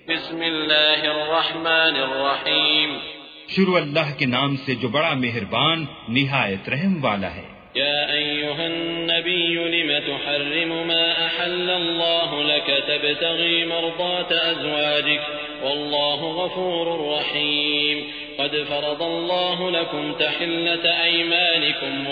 بسم اللہ الرحمن الرحیم. شروع اللہ کے نام سے جو بڑا مہربان نہایت رحم والا ہے. یا ایھا النبی لم تحرم ما احل اللہ لک تبتغی مرضات ازواجک واللہ غفور رحیم. قد فرض اللہ لکم تحلة ایمانکم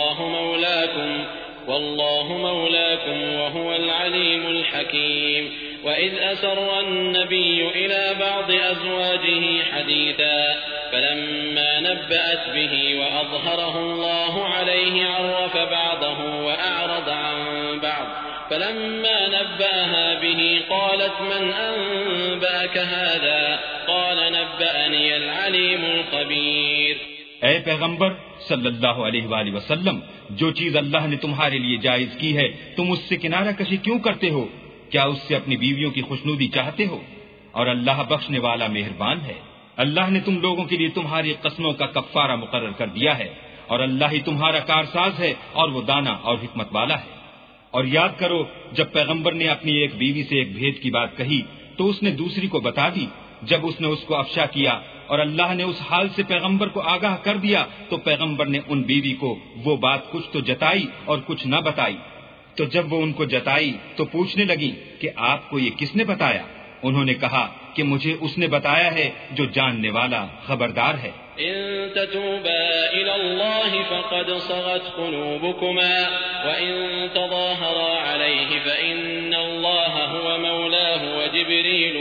واللہ مولاکم وهو العلیم الحکیم. وإذ أسر النبي إلى بعض أزواجه حديثا فلما نبأت به وأظهره الله عليه عرف بعضه وأعرض عن بعض فلما نبأها به قالت من أنبأك هذا قال نبأني العليم الخبير. اے پیغمبر صلی اللہ علیہ وآلہ وسلم، جو چیز اللہ نے تمہارے لیے جائز کی ہے تم اس سے کنارہ کشی کیوں کرتے ہو؟ کیا اس سے اپنی بیویوں کی خوشنودی چاہتے ہو؟ اور اللہ بخشنے والا مہربان ہے. اللہ نے تم لوگوں کے لیے تمہاری قسموں کا کفارہ مقرر کر دیا ہے، اور اللہ ہی تمہارا کارساز ہے اور وہ دانا اور حکمت والا ہے. اور یاد کرو جب پیغمبر نے اپنی ایک بیوی سے ایک بھید کی بات کہی تو اس نے دوسری کو بتا دی. جب اس نے اس کو افشا کیا اور اللہ نے اس حال سے پیغمبر کو آگاہ کر دیا تو پیغمبر نے ان بیوی کو وہ بات کچھ تو جتائی اور کچھ نہ بتائی. تو جب وہ ان کو جتائی تو پوچھنے لگی کہ آپ کو یہ کس نے بتایا؟ انہوں نے کہا کہ مجھے اس نے بتایا ہے جو جاننے والا خبردار ہے. ان تتوبا الى الله فقد صغت قلوبكما وان تظاهرا عليه فان الله هو مولاه وجبريل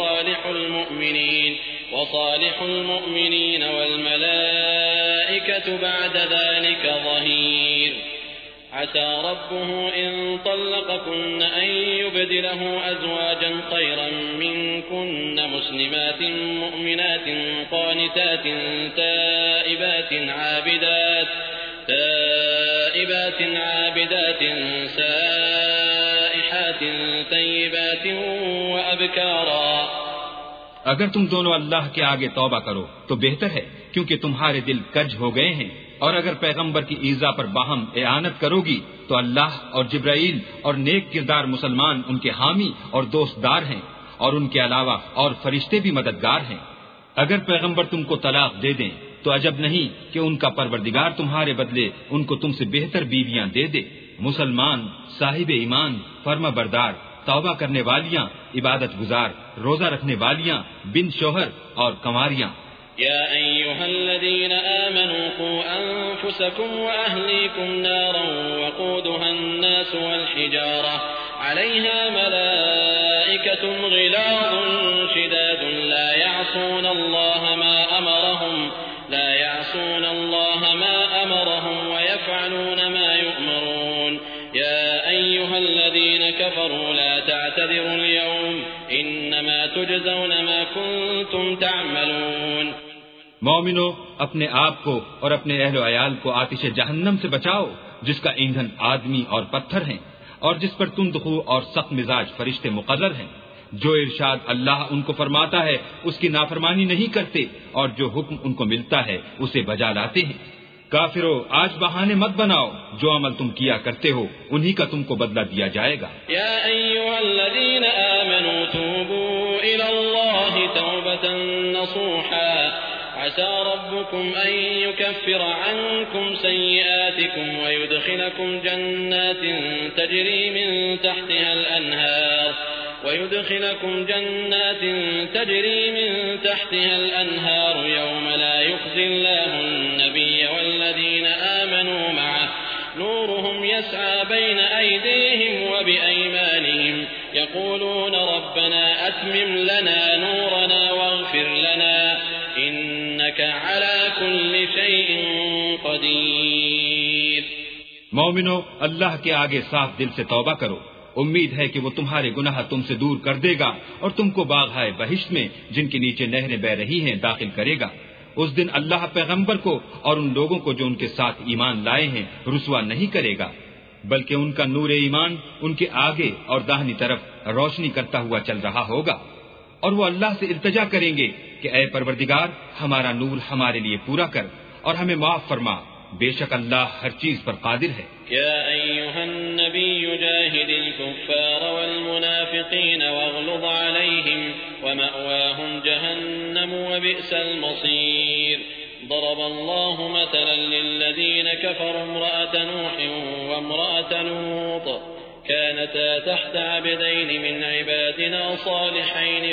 وصالح المؤمنين والملائكة بعد ذلك ظهير. عسى ربه إن طلقكن أن يبدله أزواجا خيرا منكن مسلمات مؤمنات قانتات تائبات عابدات سائحات طيبات وأبكارا. اگر تم دونوں اللہ کے آگے توبہ کرو تو بہتر ہے، کیونکہ تمہارے دل کج ہو گئے ہیں. اور اگر پیغمبر کی ایذا پر باہم اعانت کرو گی تو اللہ اور جبرائیل اور نیک کردار مسلمان ان کے حامی اور دوست دار ہیں، اور ان کے علاوہ اور فرشتے بھی مددگار ہیں. اگر پیغمبر تم کو طلاق دے دیں تو عجب نہیں کہ ان کا پروردگار تمہارے بدلے ان کو تم سے بہتر بیویاں دے دے، مسلمان، صاحب ایمان، فرما بردار، توبہ کرنے والیاں، عبادت گزار، روزہ رکھنے والیاں، بن شوہر اور کنواریاں. يا أيها الذين آمنوا قوا أنفسكم وأهليكم نارا وقودها الناس والحجارة عليها ملائكة غلاظ شداد لا يعصون الله ما أمرهم ويفعلون ما يؤمرون. يا أيها الذين كفروا لا تعتذروا اليوم إنما تجزون ما كنتم تعملون. مومنو، اپنے آپ کو اور اپنے اہل و عیال کو آتش جہنم سے بچاؤ جس کا ایندھن آدمی اور پتھر ہیں، اور جس پر تندخو اور سخت مزاج فرشتے مقرر ہیں. جو ارشاد اللہ ان کو فرماتا ہے اس کی نافرمانی نہیں کرتے، اور جو حکم ان کو ملتا ہے اسے بجا لاتے ہیں. کافرو، آج بہانے مت بناؤ، جو عمل تم کیا کرتے ہو انہی کا تم کو بدلہ دیا جائے گا. یا ایھا الذین آمنوا توبوا الی اللہ توبۃ نصوحا عسى ربكم أن يكفر عنكم سيئاتكم ويدخلكم جنات تجري من تحتها الأنهار يوم لا يخزي الله النبي والذين آمنوا معه نورهم يسعى بين أيديهم وبأيمانهم يقولون ربنا أتمم لنا نورنا واغفر لنا إنك على كل شيء قدير. مومنو، اللہ کے آگے صاف دل سے توبہ کرو. امید ہے کہ وہ تمہارے گناہ تم سے دور کر دے گا اور تم کو باغہائے بہشت میں جن کے نیچے نہریں بہ رہی ہیں داخل کرے گا. اس دن اللہ پیغمبر کو اور ان لوگوں کو جو ان کے ساتھ ایمان لائے ہیں رسوا نہیں کرے گا، بلکہ ان کا نور ایمان ان کے آگے اور داہنی طرف روشنی کرتا ہوا چل رہا ہوگا. اور وہ اللہ سے التجا کریں گے کہ اے پروردگار، ہمارا نور ہمارے لیے پورا کر اور ہمیں معاف فرما بے شک اللہ ہر چیز پر قادر ہے۔ يا أيها النبي جاهد الكفار والمنافقين واغلظ عليهم ومأواهم جهنم وبئس المصير ضرب الله مثلا للذين كفروا امرأة نوح وامرأة لوط كانتا تحت عبدين من عبادنا صالحين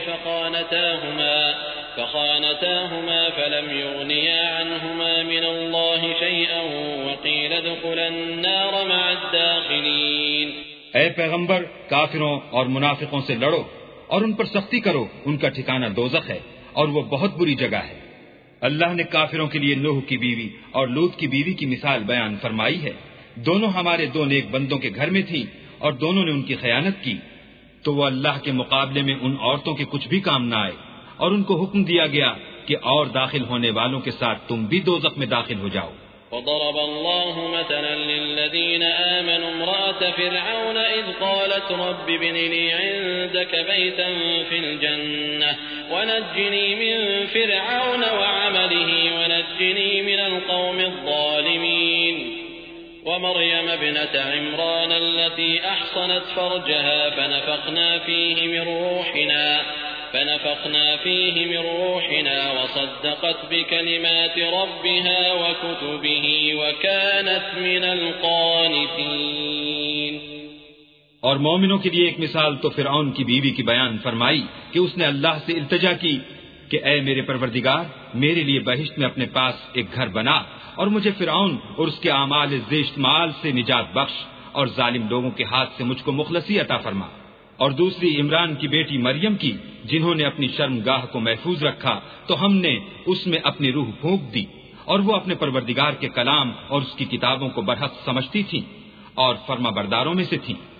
فخانتاهما فلم يغنيا عنهما من الله شيئا وقيل ادخلا النار مع الداخلين۔ اے پیغمبر، کافروں اور منافقوں سے لڑو اور ان پر سختی کرو، ان کا ٹھکانہ دوزخ ہے اور وہ بہت بری جگہ ہے۔ اللہ نے کافروں کے لیے نوح کی بیوی اور لوط کی بیوی کی مثال بیان فرمائی ہے۔ دونوں ہمارے دو نیک بندوں کے گھر میں تھیں اور دونوں نے ان کی خیانت کی، تو وہ اللہ کے مقابلے میں ان عورتوں کے کچھ بھی کام نہ آئے، اور ان کو حکم دیا گیا کہ اور داخل ہونے والوں کے ساتھ تم بھی دوزخ میں داخل ہو جاؤ۔ وضرب الله مثلا للذين آمنوا امرأة فرعون إذ قالت رب ابن لي عندك بيتا في الجنة ونجني من فرعون وعمله ونجني من القوم الظالمين ومريم ابنة عمران التي أحصنت فرجها فنفخنا فيه من روحنا وصدقت بكلمات ربها وكتبه وكانت من القانتين۔ اور مومنوں کے لیے ایک مثال تو فرعون کی بیوی کی بیان فرمائی کہ اس نے اللہ سے التجا کی کہ اے میرے پروردگار، میرے لیے بہشت میں اپنے پاس ایک گھر بنا اور مجھے فرعون اور اس کے اعمال زشت مال سے نجات بخش اور ظالم لوگوں کے ہاتھ سے مجھ کو مخلصی عطا فرما۔ اور دوسری عمران کی بیٹی مریم کی، جنہوں نے اپنی شرمگاہ کو محفوظ رکھا تو ہم نے اس میں اپنی روح پھونک دی، اور وہ اپنے پروردگار کے کلام اور اس کی کتابوں کو برحق سمجھتی تھی اور فرما برداروں میں سے تھی۔